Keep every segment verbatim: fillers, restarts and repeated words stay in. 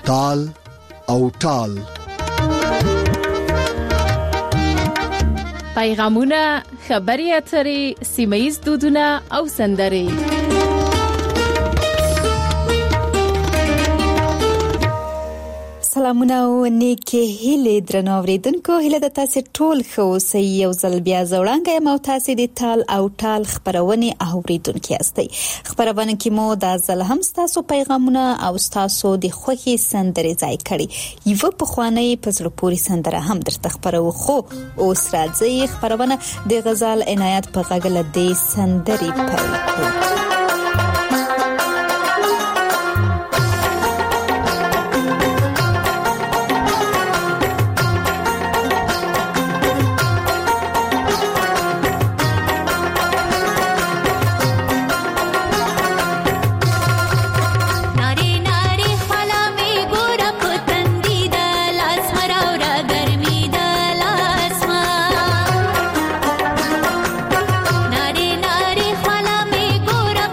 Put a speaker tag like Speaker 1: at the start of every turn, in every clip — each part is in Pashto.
Speaker 1: تال او ټال.
Speaker 2: پیغامونه، خبري اترې، سیمه‌ییز دودونه او سندرې.
Speaker 3: سلامونه او نیکه هیله درنو اوریدونکو، هیله د تاسو ټول خو سي یو ځل بیا زوړانګه مو تاسو د تال او ټال خبرونه اوریدونکو یاستئ. خبرونه کې مو د ځل هم تاسو پیغامونه او تاسو د خوخي سندرې ځای کړي. یو په خوانې پزړه پوری سندره هم درته خبرو خو اوس راځي خبرونه د غزال عنایت په غږل د سندرې په
Speaker 4: Nare nare khala mein gora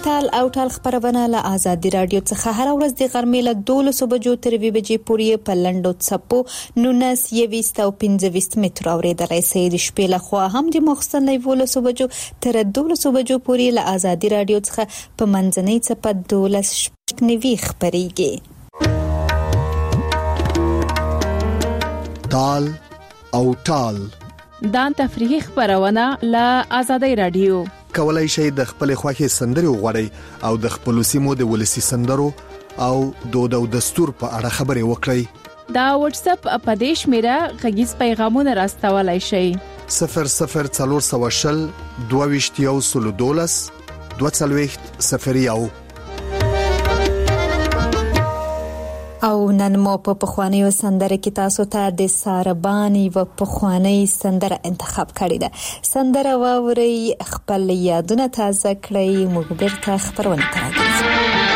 Speaker 3: تال او ټال خبرونه له آزادي رادیو څخه هر ورځ د غرمې له دولس بجو تر یوې بجې پورې په لنډو څپو نولس یویشت او پنځه ویشت متر اورېدلای شئ. د شپې له خوا هم د ماخوستن له یولس بجو تر دولس بجو پورې له آزادي رادیو څخه په منځنۍ څپه دولس شپږ نوي خبرېږي.
Speaker 1: تال او ټال
Speaker 2: دا تفریحي خبرونه له آزادي رادیو.
Speaker 1: کولای شئ د خپل خوښي سندري وغوړئ او د خپل سیمو د ولسی سندرو او دود او دستور په اړه خبري وکړئ.
Speaker 2: دا واتس اپ اپدیش میرا غږیز پیغامونه راستولای شئ.
Speaker 1: صفر صفر څلور سوه شل دوه ویشت یو سل دولس دوه څلوېښت صفر یو.
Speaker 3: او نن مو په پخوانیو سندره کې تاسو ته د ساربانی و پخوانی سندره انتخاب کړی ده. سندره واوري خپل یادونه تازه کړئ. موږ بیرته خبرونه تراځو.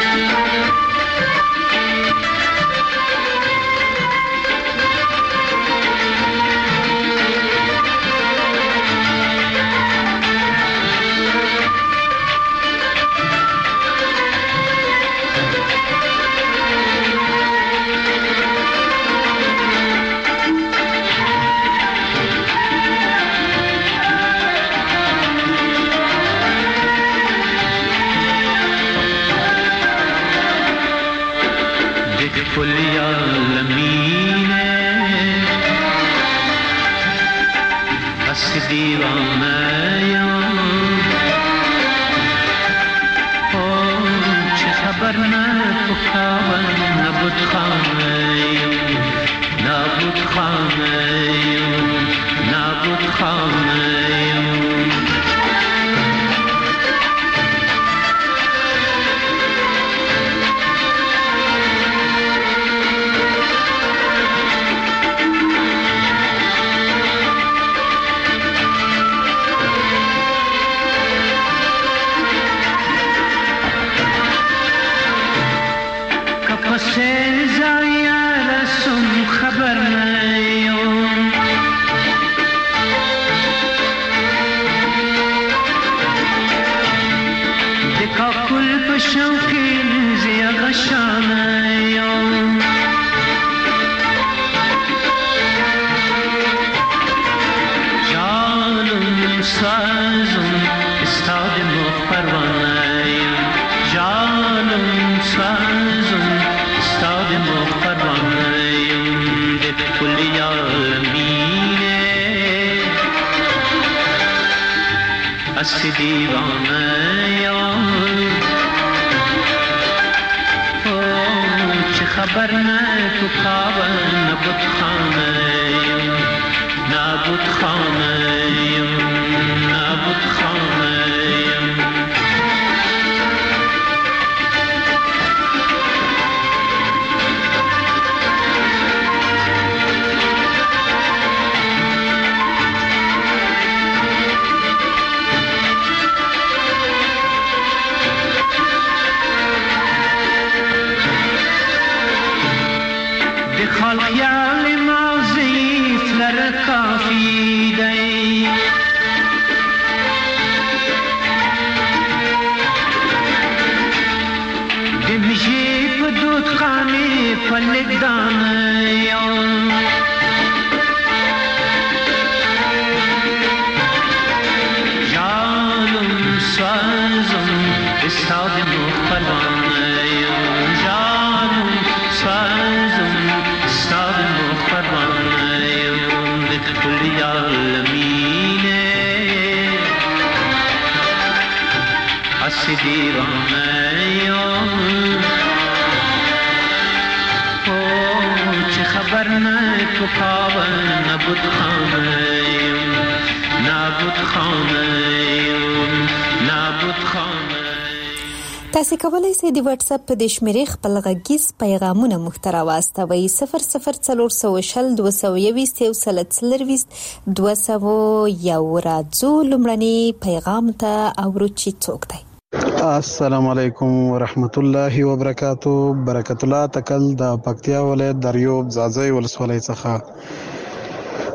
Speaker 3: تاسو کولای شئ د واتس اپ د شمیرې خپل غږیز پیغامونه محتوا واستوي. صفر صفر څلور سوه شل دوه سوه یویشت یو سل څلرویشت دوه سوه یو. راځو لومړني پیغام ته اورو چې څوک دی.
Speaker 4: السلام علیکم ورحمت الله وبرکاتو. برکت الله تکل د پکتیا ولایت دریوب زازی ولسوالۍ څخه.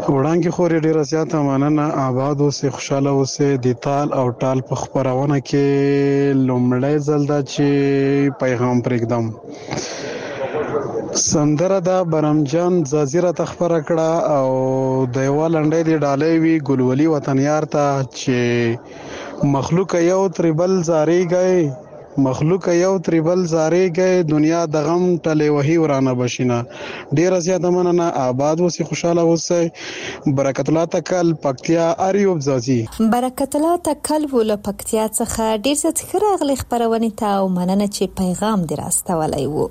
Speaker 4: وړاندې خوري ډیره زیاته مننه. آباد اوسې، خوشاله اوسې. د تال او ټال په خبرونه کې لومړی ځل دا چې پیغام پرېږدم. سندره دا برمجان زازیره تخبره کړه او د یو لنډۍ دی ډالۍ وی ګلولي وطن یار ته چې مخلوق یو تریبل زاری گئے مخلوق یو تریبل زاری گئے دنیا د غم ټلې وਹੀ ورانه بشینه. ډیر زیاته مننه. آباد اوسې، خوشاله اوسې. برکت الله تکل پکتیا اریوب زازي.
Speaker 3: برکت الله تکل ول پکتیا څخه ډیر څه خراغلی خبرونه ته او مننه چې پیغام دراستولای وو.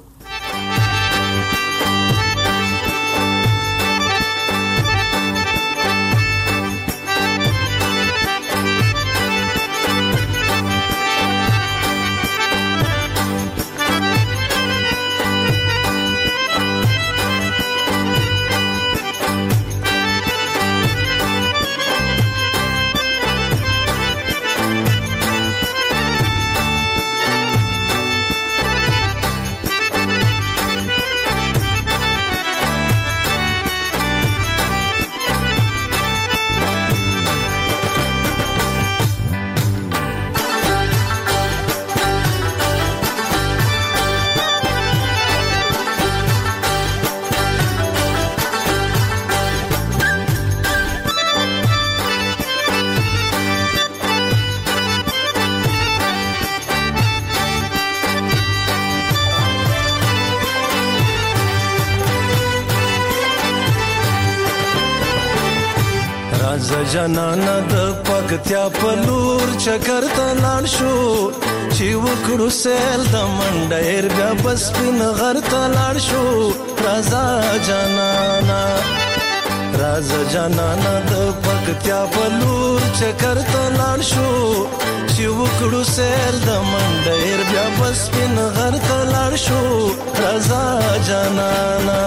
Speaker 5: جنانا د پکتیا په لور چکر ته لاړ شو چې وکړو سیل د منډیر بیا بس پین غر ته لاړ شو. رازا جنانا رازا جنانا د پکتیا په لور چکر ته لاړ شو چې وکړو سیل د منډیر بیا بس پین غر ته لاړ شو. رازا جنانا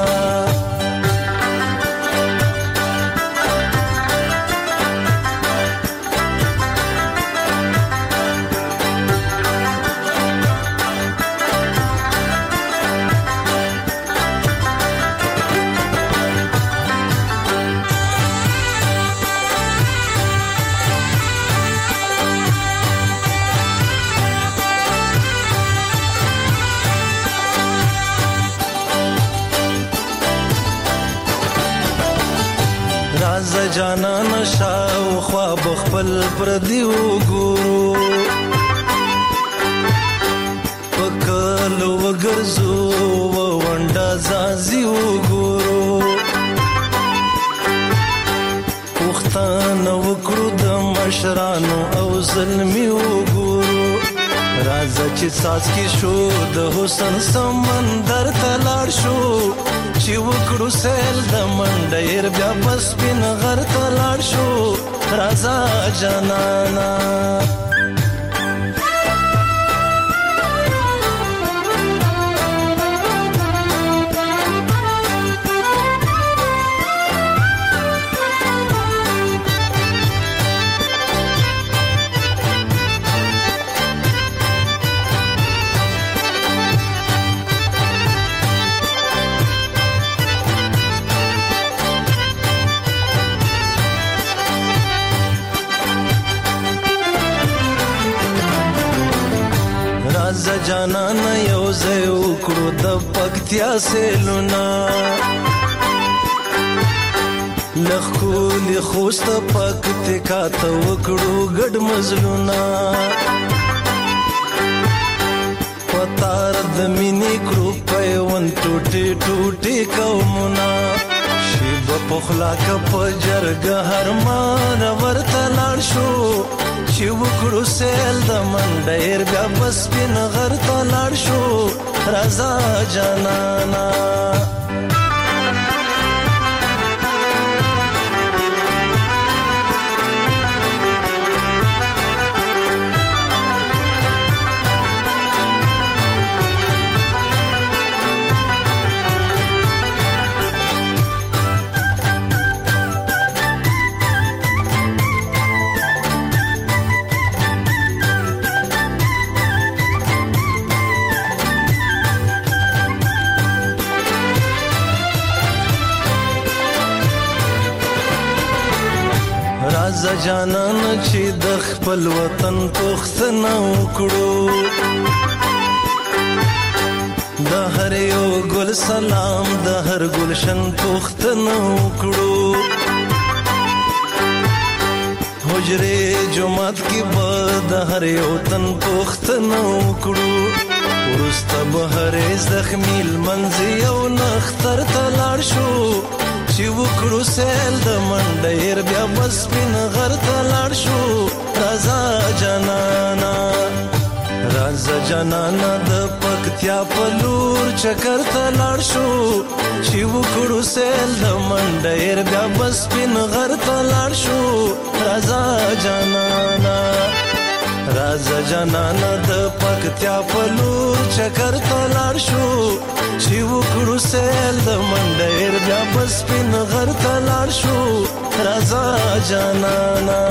Speaker 5: جانا نشا او خواب خپل پر دیو ګورو پکلو وګرځو ونډا زازیو ګورو وختانه وکړو د مشرانو او ظلمیو ګورو. راځه چې ساز کې شو د حسن سمندر ته لاړ شو چې وکړو سیل د منډیر بیا بس پین غر ته لاړ شو. رازا جنانا جانانا یو ځای وکړو د پکتیا سیلونا لخولی خوست پکتیا ته وکړو ګډ مزلونا پتار د مینې کړو پیوند ټوټي ټوټي قومنا شیب پخلا کپ جرګ هرمان ورته لاړ شو چې وکړو سیل د منډیر بیا بس پین غر ته لاړ شو. رازا جنانا راځه جانان چې د خپل وطن پوښتنه وکړو د هر یو ګل سلام د هر ګلشن پوښتنه وکړو حجرې جمعات کې به د هر یو تن پوښتنه وکړو وروسته به هرې زخمي لمنځ یو نختر ته لاړ شو چې وکړو سیل د منډیر بیا به سپین غر ته لاړ شو راځه جانانا راځه جانانا د پکتیا په لور چکر ته لاړ شو چې وکړو سیل د منډیر بیا به سپین غر ته لاړ شو راځه جانانا راځه جانانا د پکتیا په لور چکر ته لاړ شو چې وکړو سیل د منډیر بیا به سپین غر ته لاړ شو راځه جانانا.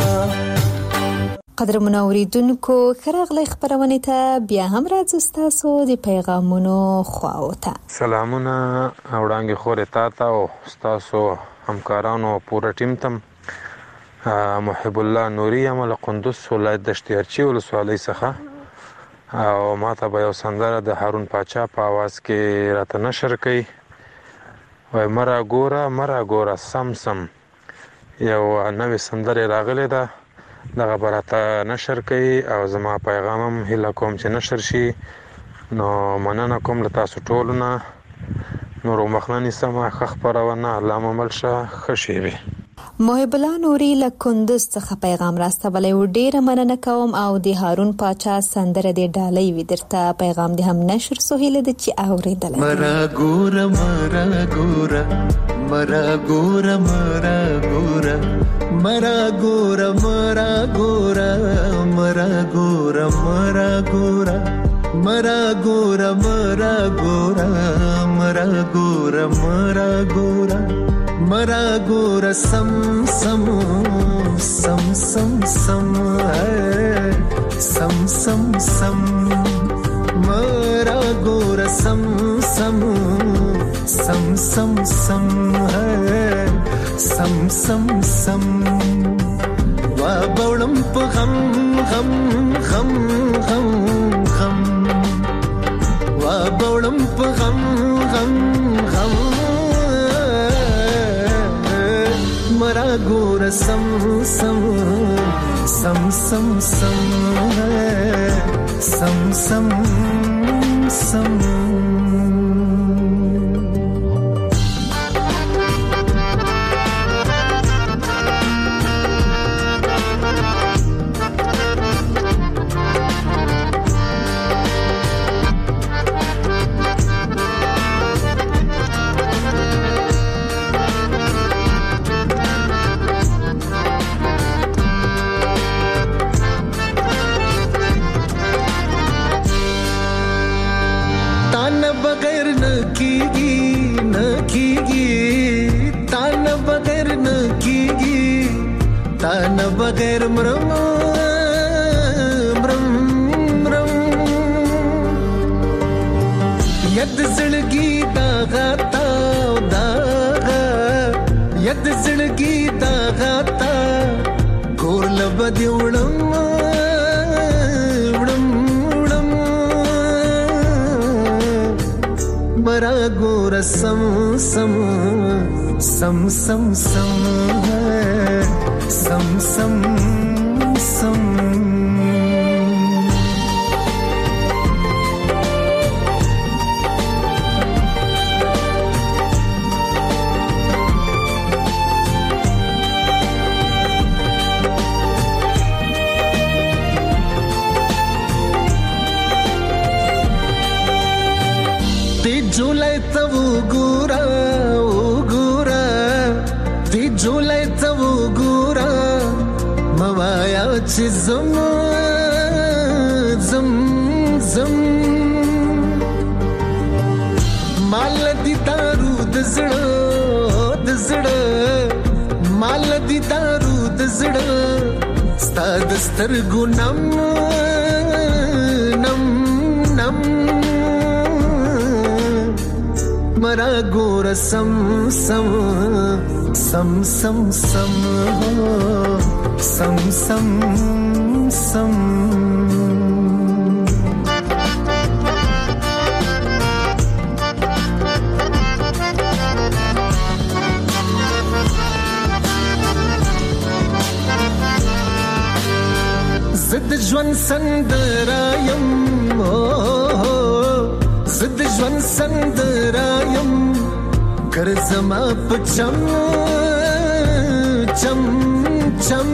Speaker 3: قدرمنو اوریدونکو خراغلی خبرونه ته بیا هم راځو تاسو د پیغامونو خواوته.
Speaker 6: سلامونه اوړانګي خورې تا ته او تاسو همکارانو پوره ټیم تم. محب الله نوري عمل قندوز ولایت د اشتیارچی ولسوالۍ څخه او ماته به یو سندره د هارون پاچا په आवाज کې راته نشر کړي وای مرا ګوره مرا ګوره سم سم یو نوې سندره راغله ده دغه براته نشر کړي او زما پیغام هم هله کوم چې نشر شي نو مننه کوم له تاسو ټولو نه نور مخننی سم خبرونه علامه ملشه خشيوي.
Speaker 3: محب الله نوري له کندوز څخه پیغام راستولی و ډیره مننه کوم او د هارون پاچا سندره د ډالۍ وی درته پیغام د هم نشر سهیله د چې اوریدل
Speaker 7: مرا ګور مرا ګور مرا ګور مرا ګور مرا ګور مرا ګور مرا ګور مرا ګور مرا ګور مرا ګور مرا ګور مرا ګور مرا ګور سم سم سم سم سم سم سم سم مرا ګور سم سم سم سم سم سم سم سم وا بولم په غم غم غم غم غم وا بولم په غم غم غم مرا ګور سم سم سم سم سم سم سم سم बगैर मरम मरम मरम यद जिंदगी दागा ताव दागा यद जिंदगी दागा ता कोर लबद उड़म उड़म उड़म मरा गोर सम सम सम सम सम सम सम सम ती झूले तब गुरा ओ गुरा ती झूले तब गुरा मवाया ची zam zam zam mal di daru d zda d zda mal di daru d zda sta dastar gunam nam nam mara gora sam sam sam sam sam سم سم سم زد ژوند سندرایم زد ژوند سندرایم ګرځما پچم چم چم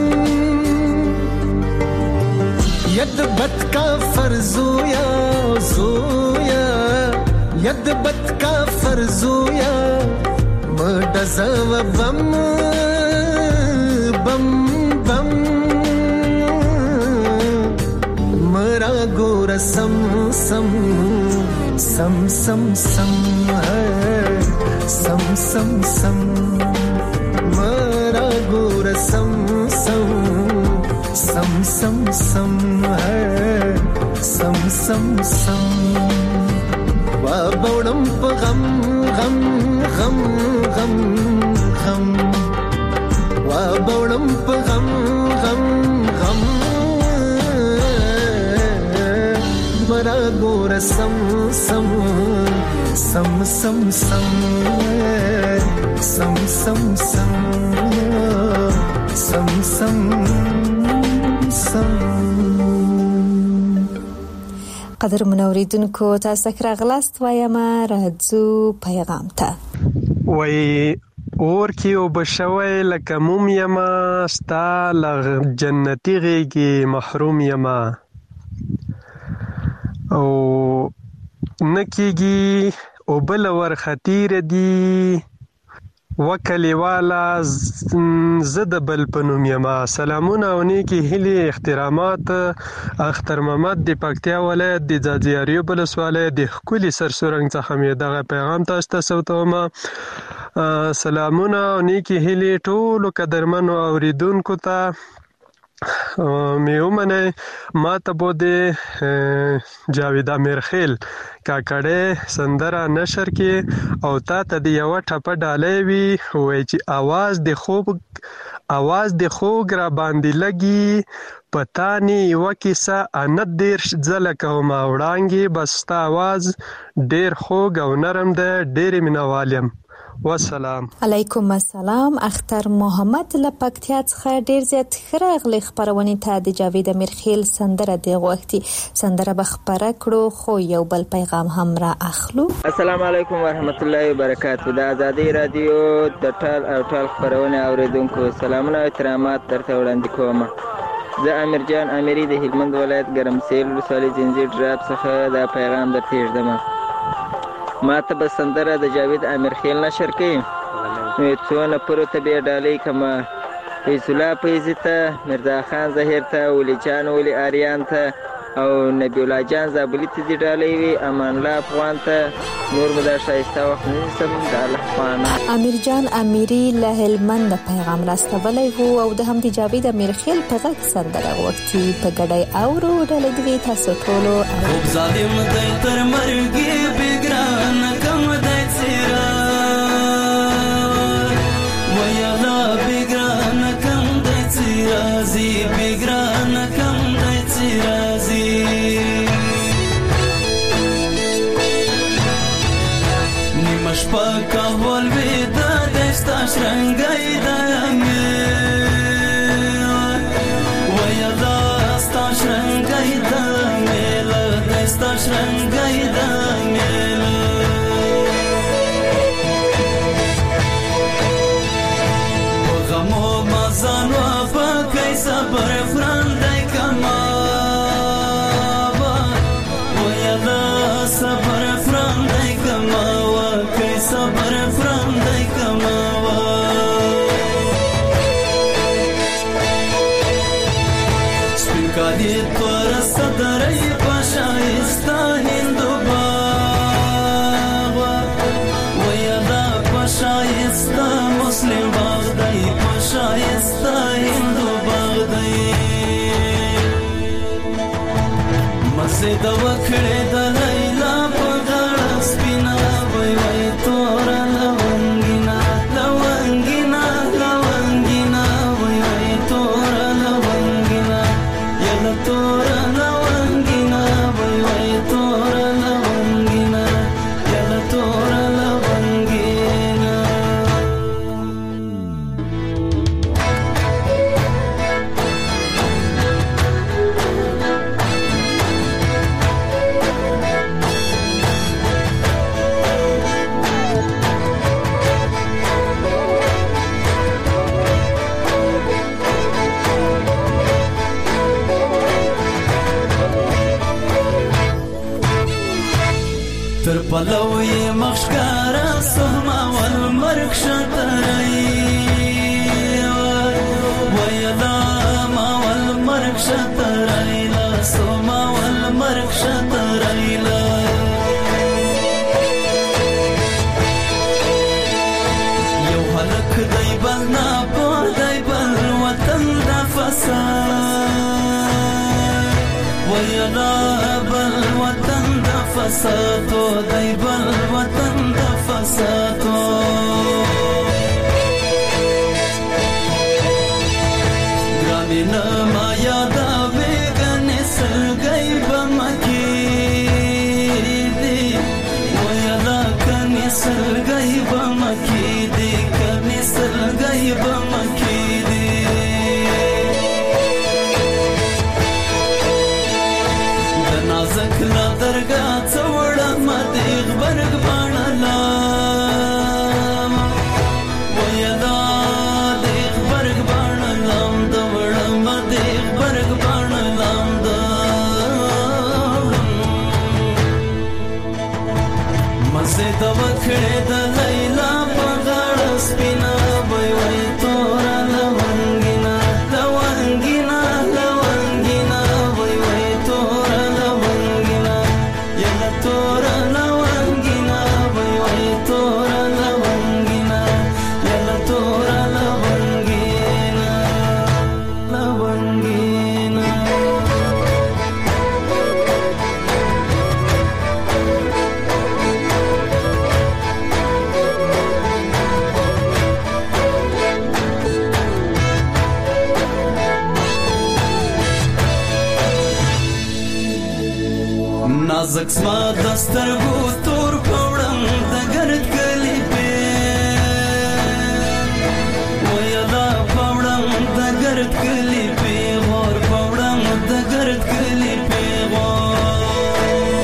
Speaker 7: ید بد کا فرزویا زویا ید بد کا فرزویا مدزو بم بم بم مرا ګور سم سم سم سم سم سم سم سم مرا ګور سم سم سم سم سم سم سم سم وا بوړم په غم غم غم غم غم وا بوړم په غم غم غم مرا ګور سم سم سم سم سم سم سم سم سم سم سم
Speaker 3: قدر منوریدونکو تاسو راغلاست وایم راځو پیغام ته
Speaker 8: وای اور کې او بشوي لکه موم یما ستا لغ جنتی غيږي محروم یما او نکیږي او بل ور خطیر دی وکلی والا زد بل پنوم یما سلامونه او نیکی هلی احترامات اختر محمد د پکتیا ولایت د ځاځیاریو بلسواله د خولي سرسورنګ څخه مې دغه پیغام تاسو ته سوتوم سلامونه او نیکی هلی ټول قدرمنو اوریدونکو ته میومنه ما ته بوده جاوید امیرخیل کاکړه سندره نشر کې او تا ته د یو ټپه ډالې وی وای چې आवाज د خوب आवाज د خوګ را باندې لګي پتانی وکیسه ان دیر ځل کوم وړانګي بس تا आवाज ډیر خوګ او نرم ده ډیر مینوالم والسلام
Speaker 3: علیکم السلام اختر محمد لپکتیا څخه ډیر زیات خراغلی خبرونه ته د جاوید امیرخیل سندره دی غوښتي سندره بخبره کړو خو یو بل پیغام هم را اخلو
Speaker 9: السلام علیکم ورحمت الله وبرکاته د ازادي رادیو د ټال او ټال خبرونه اوریدونکو سلامونه او احترامات درته وړاندې کوم زه امیر جان امیری د هلمند ولایت ګرمسیل ولسوالۍ زنجیر ډراب څخه دا پیغام درته ورکوم ما ته به سندره د جاوید امیرخیل نشر کړي نو څونه پرو ته به ډالۍ کما فیض الله فیضی ته مرزا خان ظهیر ته ولی جان ولی آریان ته او نبی الله جان زابلی ته دی ډالۍ وی امان الله افغان ته نور مدا شایسته وخت نسم د الله خانه
Speaker 3: امیر جان امیری له هلمند پیغام راستولی وو او د هم د جاوید امیرخیل په غږ سندره وختي په ګډای اورو ډالۍ دی تاسو ټول او
Speaker 5: ظالم دای تر مرګي بګران کم دای سیرا ویا لا بګران کم دای سیرا زی بګران کم دای سیرا زی نیمش پاکا ول ودا دستا شرنګای دانګه ویا لا ستا شرنګای دانګه لا دستا شرنګای دانګه غمو مزان وا پکای صبر فرندای کما ویا لا صبر فرندای کما وا کای صبر فرندای کما سپکادی تور صدرای پشایستا هندو باغ ویا لا پشایستا مسلم باغ دای پشایستا هندو باغ دای مسجد وکړه د لیلا په غاړه سپینا وای وای تور لونګینا لونګینا لونګینا وای وای تور ولو یې مخښکاره سوما والمرګ شترئ ویلا ما والمرګ شترئ سوما والمرګ شترئ یو هلک دی بل ناپوه دی بل وطن د فساد ویلا بل وطن د فسادو دی بل وطن د فسادو ګرانې نه ما یادوې ګنې سلګۍ به مکې دي ویلا کنې سلګۍ به مکې دي کنې سلګۍ به مکې دي د نازک لا درګاه څه وړمه د غبرګ باڼه لام ویلا د غبرګ باڼه لام د وړمه د غبرګ باڼه لام د مزې د وکړې د لیلا په غاړه سپینه وی وی توره لونګینه لونګینه لونګینه وی وی توره لونګینه یله توره لونګینه وی وی توره لونګینه یله توره لونګینه لونګینه نازک زما د سترګو تور په وړاند د ګرد کلي پې ویلا په وړاند د ګرد کلي پې غور په وړاند د ګرد کلي پې غور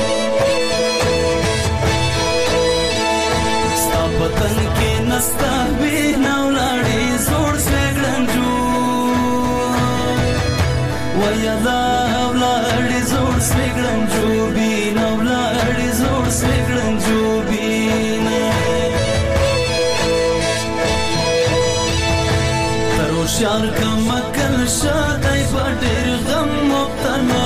Speaker 5: ستا په تن کې نستا بېنه ولاړې زوړ سوېګړنجو ویلا ولاړې زوړ سوېګړنجو بېنه ولاړې زوړ سوېګړنجو بېنه تر هوښیار کم عقل شه دی په ډېر غم مبتلا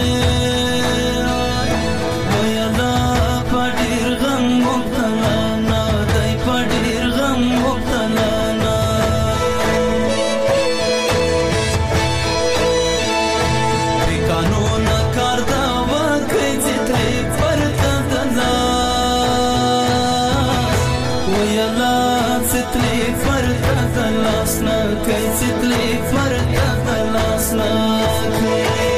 Speaker 5: ویلا په ډېر غم مبتلا نه دی په ډېر غم مبتلا نه د قانون کار دا وکړئ چې ترې پرته د لاس ویلا چې ترې پرته د لاس نه کوي چې ترې پرته د لاس نه کوي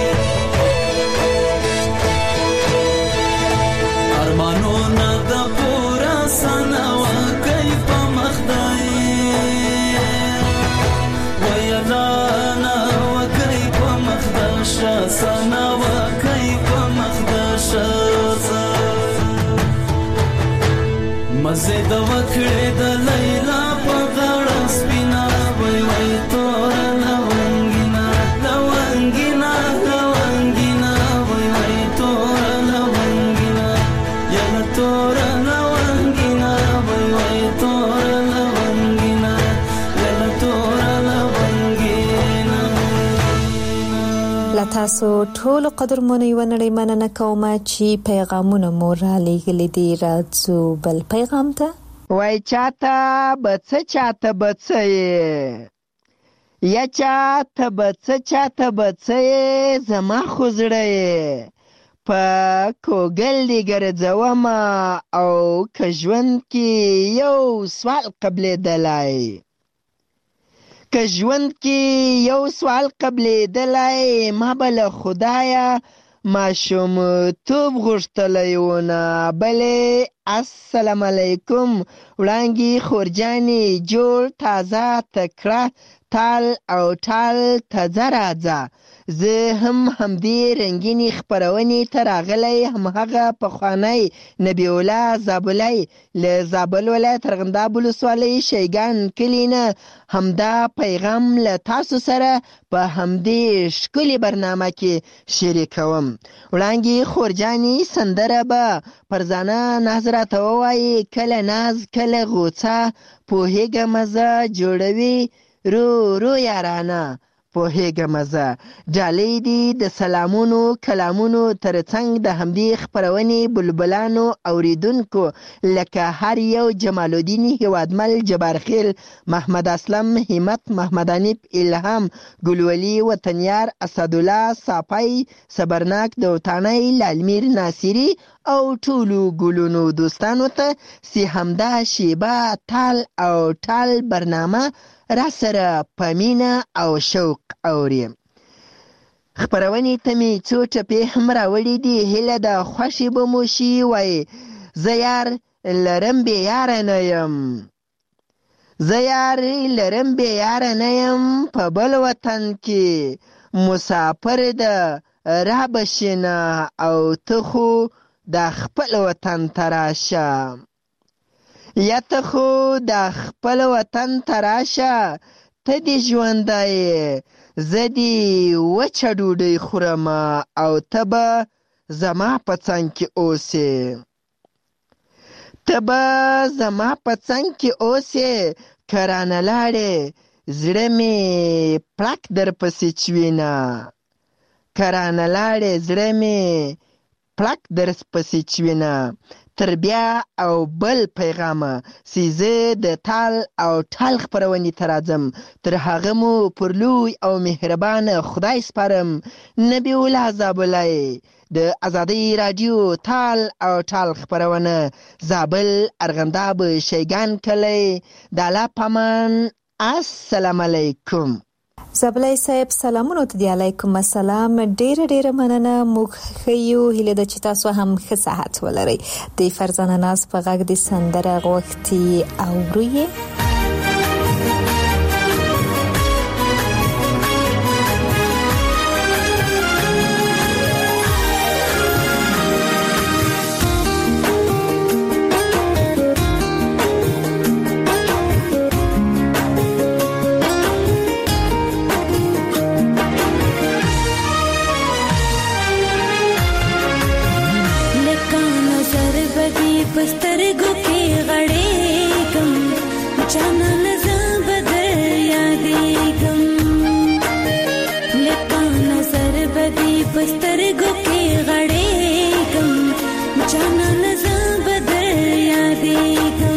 Speaker 5: ارمانونه د پوره سنه وکړئ په مخدای ویلا نه وکړئ په مخدشه سنه وکړئ په مخدشه مزې د وکړې د لیلا په غاړه سپینه وی وی توره لونګینه لونګینه لونګینه وی وی توره لونګینه یله توره لونګینه وی وی توره لونګینه یله توره لونګینه
Speaker 3: له تاسو ټولو قدرمنو یوه نړۍ مننه کومه چې پیغامونه مو رالیږلي دي. راځو بل پیغام ته.
Speaker 10: وای چاته به څه چاته به څه یې یا چاته به څه چاته به څه یې زما خو زړه یې په کوګل دې ګرځومه او که ژوند کې یو سوال قبلېدلی که ژوند کې یو سوال قبلېدلی ما به له خدایه ماشومتوب غوښتلی ونه. بلې السلام علیکم وړانګې خورجانې جوړ تازه تکړه تال او ټال ته ځه راځه. زه هم همدې رنګینې خپرونې ته راغلی، همهغه پخوانی نبی الله زابلی له زابل ولایت ارغنداب ولسوالۍ شیګان کلي نه همدا پیغام له تاسو سره په همدې ښکلې برنامه کې شریکوم. وړانګې خورجانې سندره به فرزانه ناز راته ووایي، کله ناز کله غوڅه پوهېږمه زه جوړوي رو رو یارانه پوهېږمه زه. ډالۍ دي د سلامونو کلامونو ترڅنګ د همدې خپرونې بلبلانو اوریدونکو لکه هر یو جمال الدین هیوادمل، جبارخیل، محمد اسلم، همت، محمد حنیف، الهام، ګلولي، وطنیار، اسدالله، صافی، صبرناک، دوتانی، لالمیر ناصری او ټولو ګلونو دوستانو ته چې همدا شیبه تال او ټال برنامه را سره په مینه او شوق اوري. خپرونې ته مې څو ټپې هم راوړي دي، هیله د خوښې به مو شي. وایي زه یار لرم بې یاره نه یم، زه یار لرم بې یاره نه یم، په بل وطن کې مسافر ده را بشینه او ته خو د خپل وطن ته راشه. یا ته خو د خپل وطن ته راشه، ته دې ژوندی زه دې وچه ډوډۍ خورم او ته به زما په څنګ کې اوسې، ته به زما په څنګ کې اوسې. که رانه لاړې زړه مې پړک در پسې چوینه، که رانه لاړې زړه مې پړک در پسې چوینه. تر بیا او بل پیغامه چې زه د تال او ټال خپرونې ته راځم، تر هغه مو پر لوی او مهربان خدای سپارم. نبی الله زابلی د ازادۍ راډیو تال او ټال خپرونه، زابل، ارغنداب، شیګان کلی. د الله پامان. السلام علیکم.
Speaker 3: زابلی صاحب سلامونو ته دی. علیکم السلام. ډیره ډیره مننه. موږ ښیو هیله ده چې تاسو هم ښه صحت ولرئ. د فرزانه ناز په غږ د سندره غوښتي اورئ.
Speaker 11: پسترګو کې غړېږم، جانان زه به در یادېږم، لکه نظر به دې پسترګو کې غړېږم، جانان زه به در یادېږم،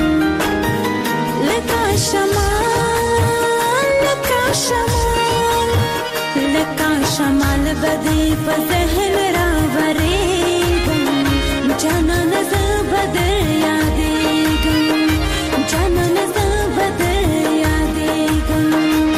Speaker 11: لکه شمال لکه شمال لکه شمال به دې په ذهن راورېږم، جانان زه به در یادېږم، جانان زه به در یادېږم.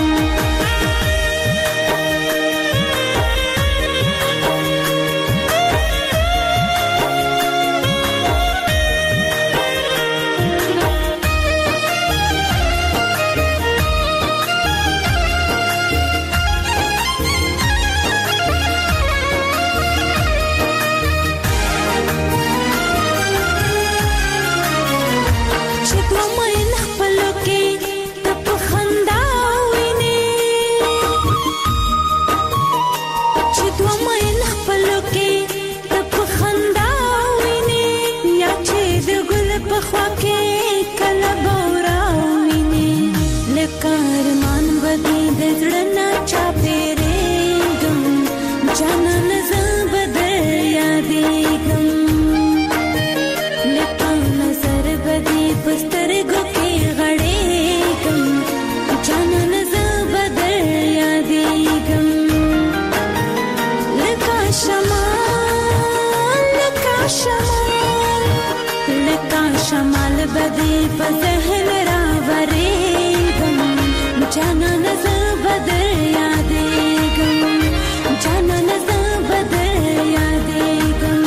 Speaker 11: شمال بدی په ذهن راورېږم، جانان زه به در یادېږم، جانان زه به در یادېږم.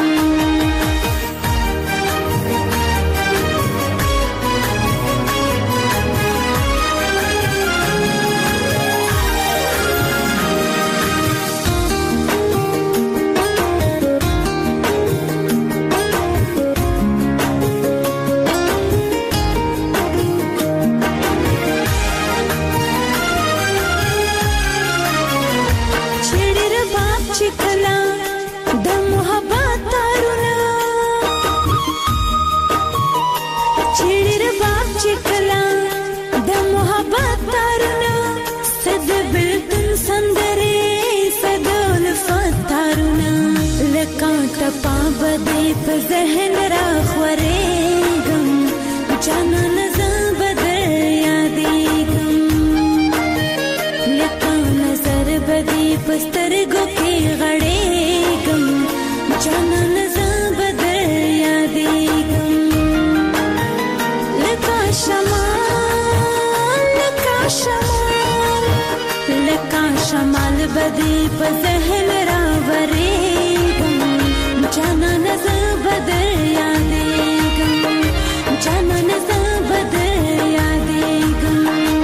Speaker 11: چکلا د محبت تارونه چړر باغ چکلا د محبت تارونه صد بلتن سندره صدول فتارونه لکه ټپا بده په ذهن را خورېږم جانان زه بدر یادېږم لکه نظر بدې په سترګو کې غړېږم جانان زه بدر یادېږم لکه شمال لکه شمال لکه شمال بدې په ذهن راورېږم جانان زه بدر یادېږم جانان زه بدر یادېږم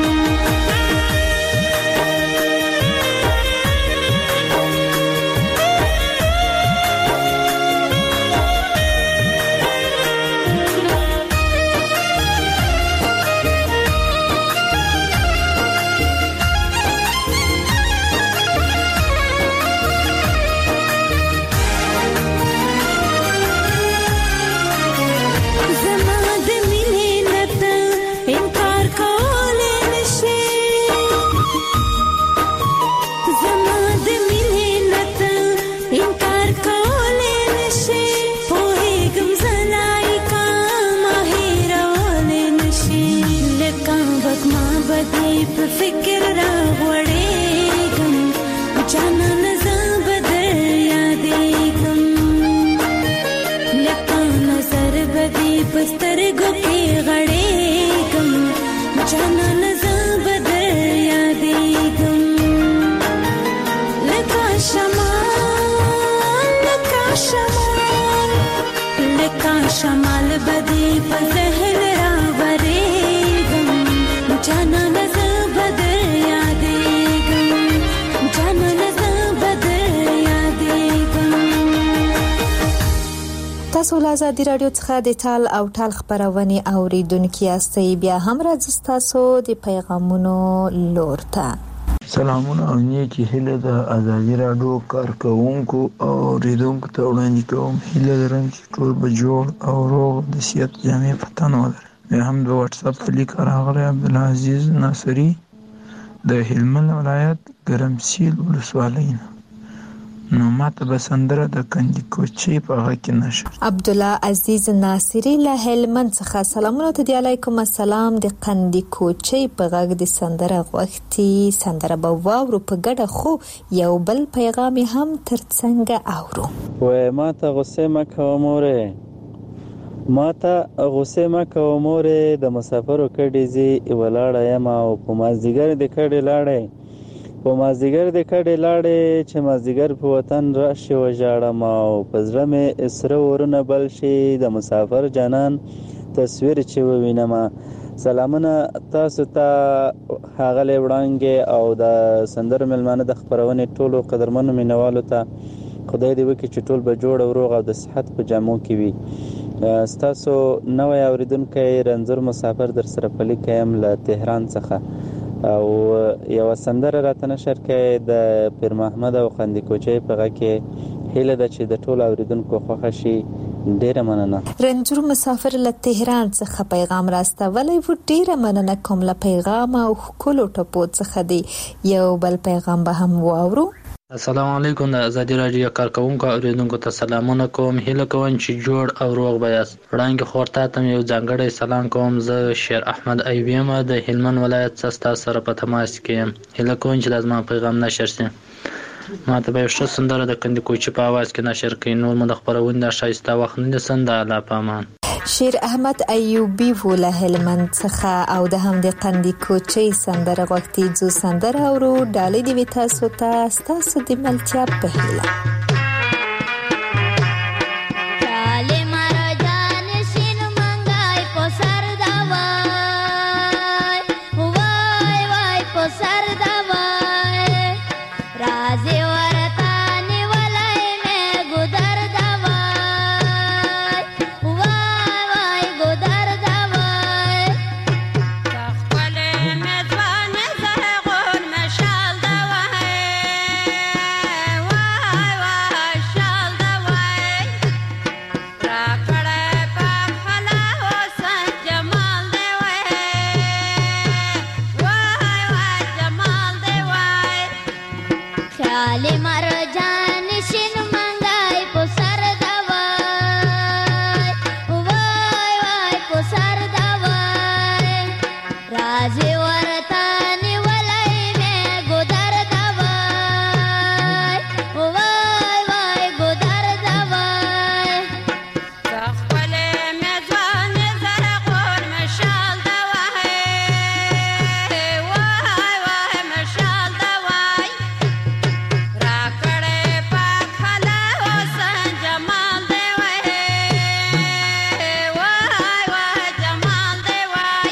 Speaker 11: فکر را غوړېږم جانان زه بدر یادېږم لکه نظر بدې په سترګو کې غړېږم جانان زه بدر یادېږم لکه شمال لکه شمال لکه شمال بدې په ذهن راورېږم جانان زه بدر یادېږم جانان زه بدر یادېږم.
Speaker 3: تاسو له ازادي راډیو څخه د ټال او ټال خبرونه اوریدونکي یاستئ. بیا هم راځي تاسو د پیغامونو لور ته.
Speaker 12: سلامونه او نیکی هیله د ازادي راډیو کارکونکو او اوریدونکو ته وړاندې کوم. هیله لرم چې ټول به جوړ او روغ د صحت جامې په تن ولري. بیا هم د واتس اپ په لیک راغلی عبدالعزیز ناصری د هلمند ولایت ګرمسیل ولسوالۍ نه. نو ماته به سندره د کندي کوچي په هغه کې نشر.
Speaker 3: عبدالله عزیز ناصری له هلمند څخه سلامونه ته دی. علیکم السلام. د کندي کوچي په غږ د سندره غوښتي سندره به واورو په ګډه، خو یو بل پیغام هم ترڅنګ اورو.
Speaker 13: وای ماته غوسه مکه مورې ماته غوسه مکه مورې د مسافرو کډې زی ولاړه یم او په مازدیګر د کډې لاړې په مازدیګر د کډې لاړې چې مازدیګر په وطن راشي وژاړم او په زړه مې اسره ورونه بل شي د مسافر جانان تصویر چې ووینم. سلامونه تاسو ته ښاغلی وړانګې او د سندرو مېلمانه د خپرونې ټولو قدرمنو مینوالو ته خدای دې وکړي چې ټول به جوړ او روغ او د صحت په جامو کې وي. ستاسو نوی اوریدونکی رنځور مسافر در سره پلی کیم له تهران څخه او یو سندره راته نشر کړې د پیر محمد او خندي کوچي په غږ کې. هیله ده چې د ټول اوریدونکو خوښه شي. ډیره مننه.
Speaker 3: رنځور مسافر له تهران څخه پیغام راستولی و. ډیره مننه کوم له پیغام او ښکلو ټپو څخه دی. یو بل پیغام به هم واورو.
Speaker 14: السلام علیکم. د ازادي راډیو کارکونکو اوریدونکو ته سلامونه کوم. هیله کوم چې جوړ او روغ به یاست. وړاندې خور ته هم یو ځانګړی سلام کوم. زه شیر احمد ایوب یم د هلمند ولایت څخه ستاسو سره په تماس کې یم. هیله کوم چې د زما پیغام نشر شي. ما ته به یو ښه سندره د کندي کوچي په اواز کې نشر کړئ. نور مو د خپرونې د ښایسته وخت نه نیسم. د الله په امان.
Speaker 3: شیر احمد ایوبی و له هلمند څخه او د هم د کندي کوچي سندره غوښتي ځو سندره اورو. ډالۍ دې وي تاسو ته ستاسو د ملتیا په هیله.
Speaker 11: Why
Speaker 15: خیال مرجان شین منګای په سر دا وای وای وای په سر دا وای راځي ورته نیولای مې ګودر دا وای وای وای ګودر دا وای خپل میزان زره خور مشال دا وای وای وای مشال دا وای راکړې پاک خلا حسن جمال دی وای وای وای جمال دی وای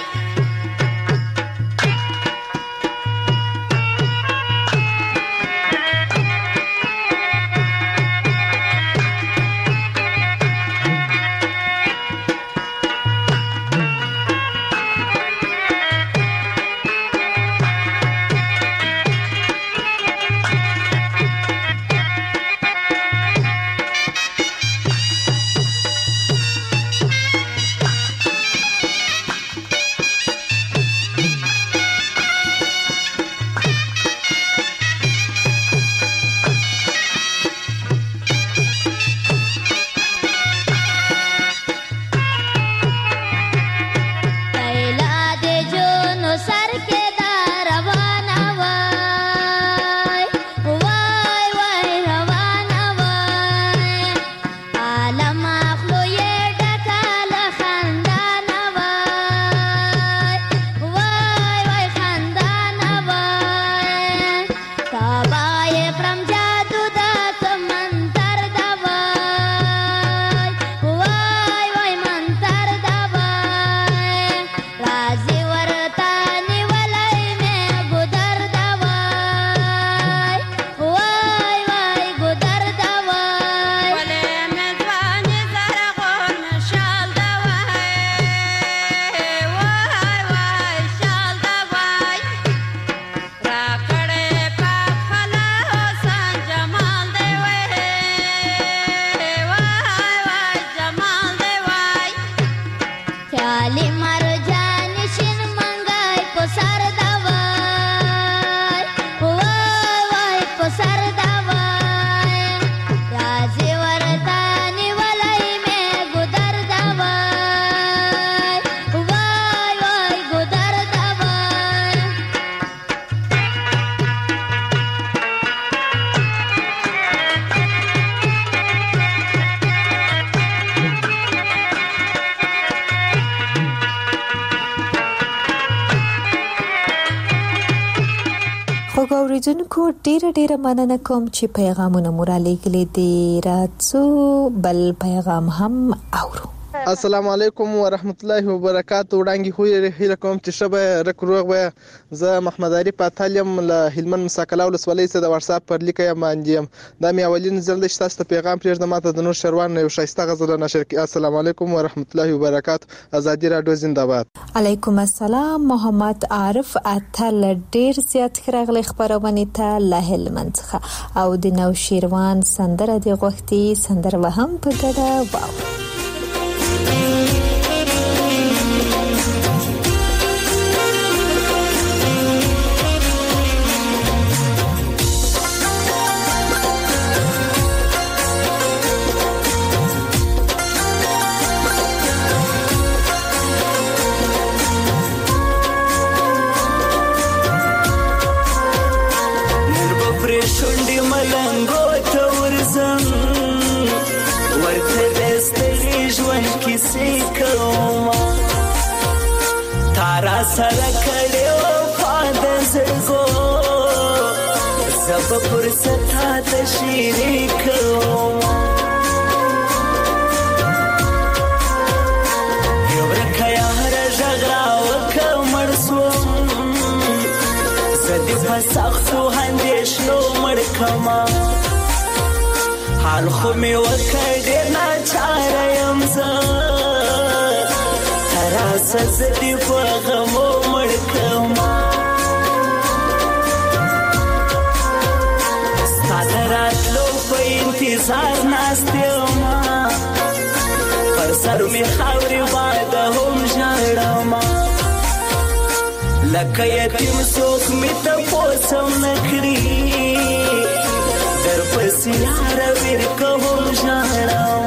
Speaker 15: कैला दे जोनो सर के दारवाना वाय वाय वाय रवाना वाय आलम आखलो ये डकाल खानदाना वाय वाय वाय खानदाना वाय काबाए प्रम जादू दा मंतर दा वाय वाय वाय मंतर दा वाय राजी ورता نیولای مې ګودر دا وای وای وای ګودر دا وای ولې مې ځواني زره غور مشال دا وای وای وای شال دا وای راکړې پاک خلا حسن جمال دی وای وای وای جمال دی وای خیالي مرجان شین منګای په سر دا وای وای وای په سر دا وای راځي ورته نیولای مې ګودر دا وای وای وای ګودر دا وای
Speaker 3: خو ګوریدونکو ډیره ډیره مننه کوم چې پیغامونه مو را لېږلي دي. راځو بل پیغام هم اورو.
Speaker 16: السلام علیکم ورحمت الله وبرکاتہ. وړاندې خو یې هیله کوم چې شبه رک روغ وي. زه محمد علي پاتالم له هلمند مساکلا ولسوالۍ څخه د واتس اپ پر لیکه یم باندې دا مې اولین ځل د تاسو ته پیغام پرېږدم. ماته د نور شروان یو شایسته غزل نشر کی. السلام علیکم ورحمت الله وبرکاتہ. ازادي رادیو زنده باد.
Speaker 3: علیکم السلام. محمد عارف اتل ډیر زیات خراغلی خبرونه ته له هلمند څخه او د نو شیروان سندره دی غوښتي سندره وهم په ګډه واو.
Speaker 17: شونډې ملنګو ته ورځم ورته د ستړي ژوند کیسې کوم تا را سره کړې وفا د زړګو زه به فرصت ته شریک کوم یو ورکه یاره غږ راوکړه مړ شوم زه دې په سختو اندېښنو مړ کړمه حال خو مې وکړ ډېر ناچاره یم زه ته راسه زه دې په غمو مړ کړمه ستا د راتلو په انتظار ناست یمه پر سر مې خاورې باده هم ژاړمه لکه یتیم څوک مې تپوس هم نه کړي که هم ژاړم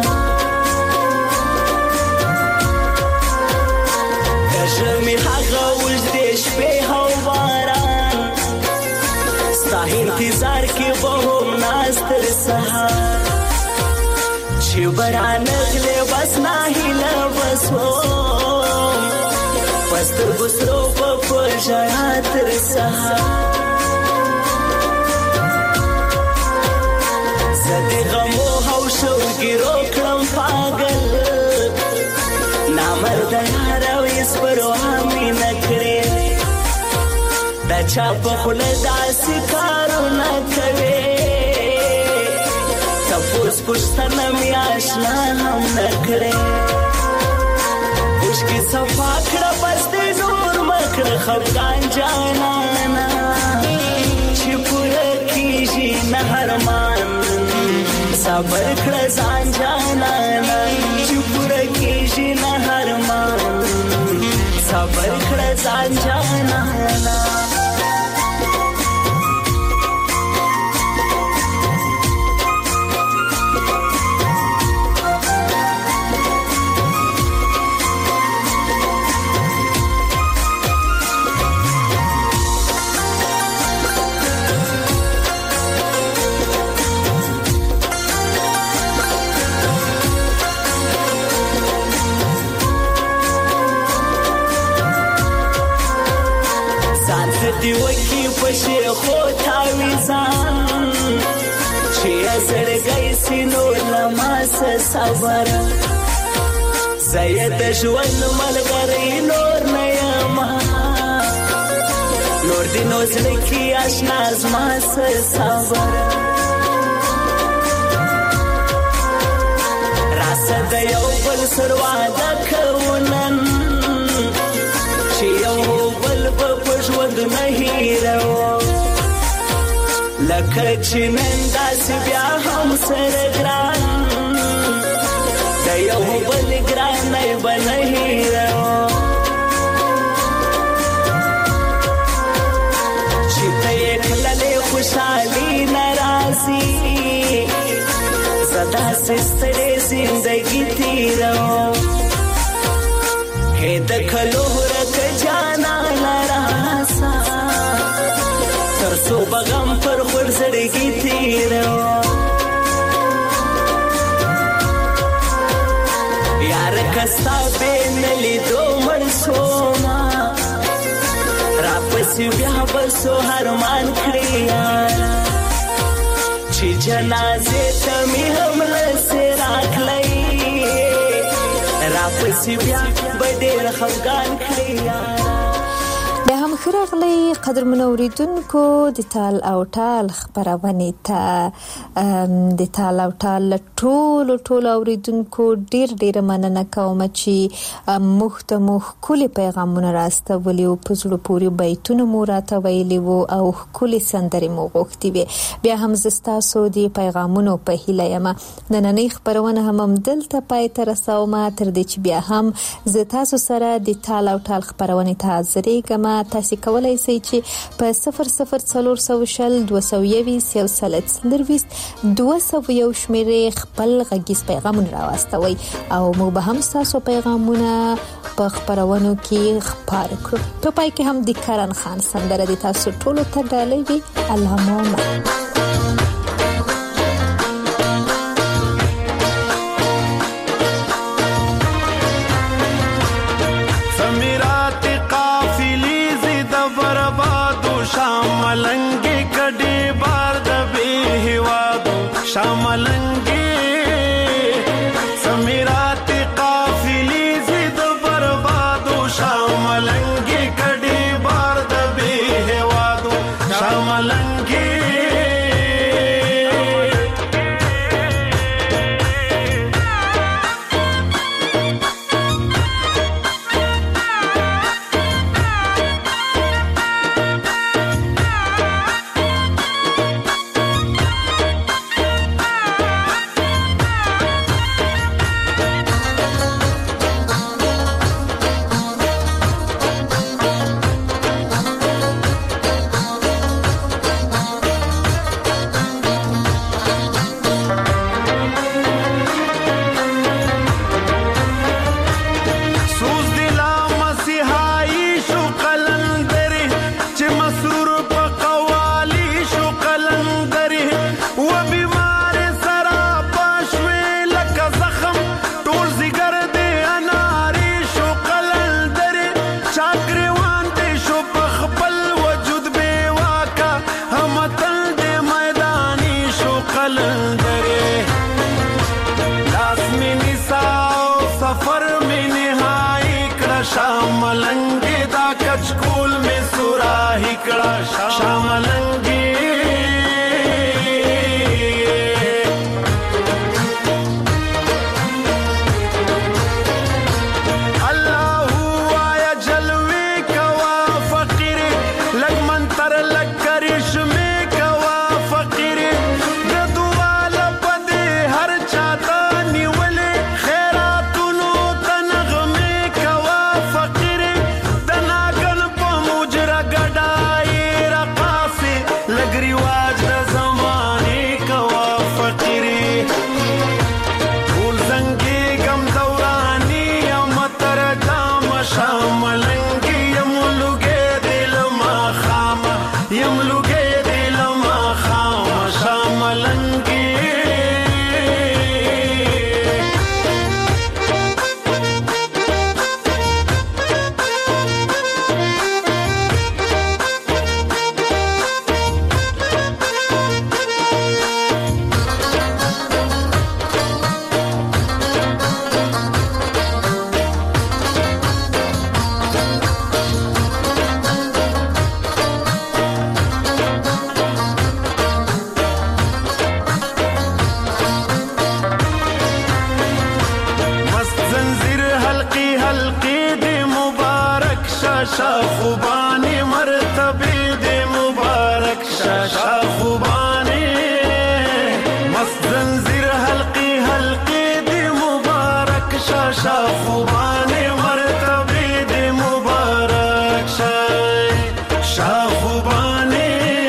Speaker 17: د ژمي هغه اوږدې شپې او باران ستا انتظار کې به هم ناست تر سهار چې به رانغلې بس ناهیله به سوم په سترګو سرو به په ژړا تر سهار زه د غمو او شوګیرو کړم پاګل نامرده یاره ویس پروا مې نه کړې د چا په خوله داسې کارونه کوې تپوس پوښتنه مې اشنا هم نه کړې اوښکې صفا کړه بس دې نور مه کړه خفګان جانانه چې پوره کېږي نه ارمان صبر کړه ځان جانانه چې پوره کېږي نه ارمان صبر کړه ځان جانانه دی وکی پشی خود تاویزان چی زرگی سینو لماس صبر زید جوان ملگری نور نیما نور دی نوزلکی اشناز ماس صبر راسد یو بل سرواده کونن چی یو بل ژوند نه هیرو لکه چې نن داسې بیا هم سره ګران د یو بل ګرانۍ به نه هیرو چې ته یې کللې خوشحالي نه راځي زه داسې ستړې زندګي تېروم هې د کلو ورکه جانانه راسه تر څو به غم پر خور زړګي تېروم یاره که ستا بې نه لیدو مړ شومه راپسې بیا به څو ارمان کړې یاره چې جنازې ته مې هم لسې راکړی راپسې بیا به ډېر خفګان کړې یاره
Speaker 3: بیا هم ښه راغلی قدرمنو اورېدونکو د تال او ټال خپرونې ته د تال او ټال له ټولو ټولو اورېدونکو ډېر ډېره مننه کوم چې موږ ته مو ښکلي پیغامونه راستولي وو په زړه پورې بیتونه مو راته ویلي وو او ښکلې سندرې مو غوښتې وې بیا هم زه ستاسو د پیغامونو په هیله یم نننۍ خپرونه هم همدلته پای ته رسوم تر دې چې بیا هم زه تاسو سره د تال او ټال خپرونې ته حاضرېږم تاسو کولای شئ چې په صفر صفر څلور سوه شل دوه سوه یویشت یو سل څلرویشت دوه سوه یو شمېرې خپل غږیز پیغامونه راواستوئ او موږ به هم ستاسو پیغامونه په خپرونو کې خپاره کړو په پای کې هم د کرن خان سندره د تاسو ټولو ته ډالۍ وي الله مو
Speaker 5: شاملنګي کډي بار د به هوادو شاملنګي سمیرات قافلي زید بربادو شاملنګي کډي بار د به هوادو شاملنګي و بیمار سرا پښوی لکه زخم ټول زیګر دې اناري شو قلندر چاګریوان دې شو په خپل وجود بے واکا هم تل دې میدانی شو قلندر لاس می نساو سفر می نهایی کړه شاملنګي دا کچکول می سوراهي کړه شاملنګي خوبانی مرتبه دے مبارک شاشا خوبانی مست زنجیر حلقی حلقی دے مبارک شاشا خوبانی مرتبه دے مبارک شاشا خوبانی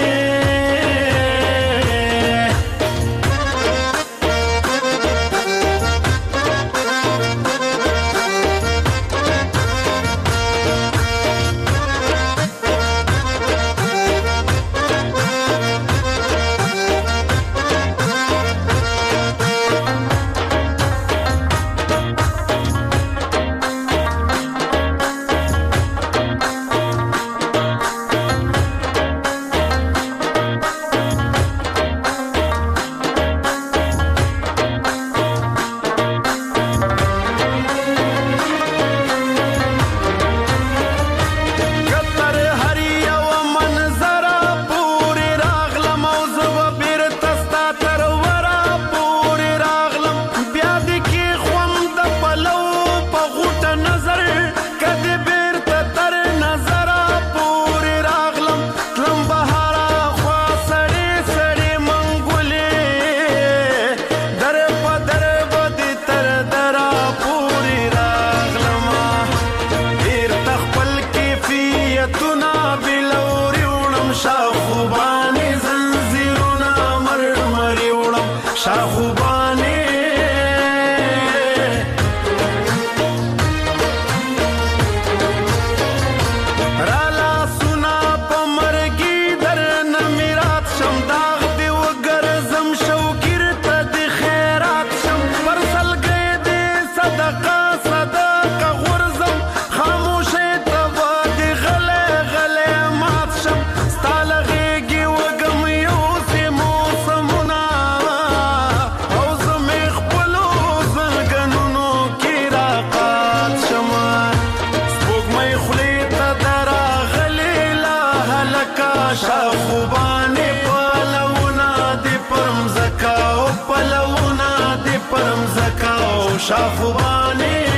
Speaker 5: شاخوبانی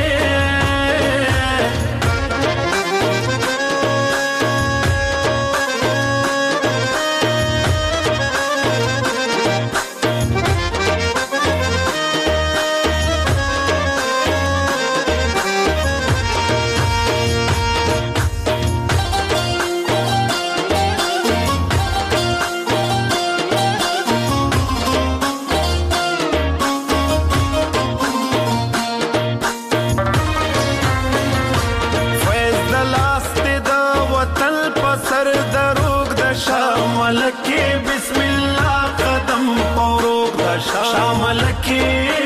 Speaker 5: شامل کې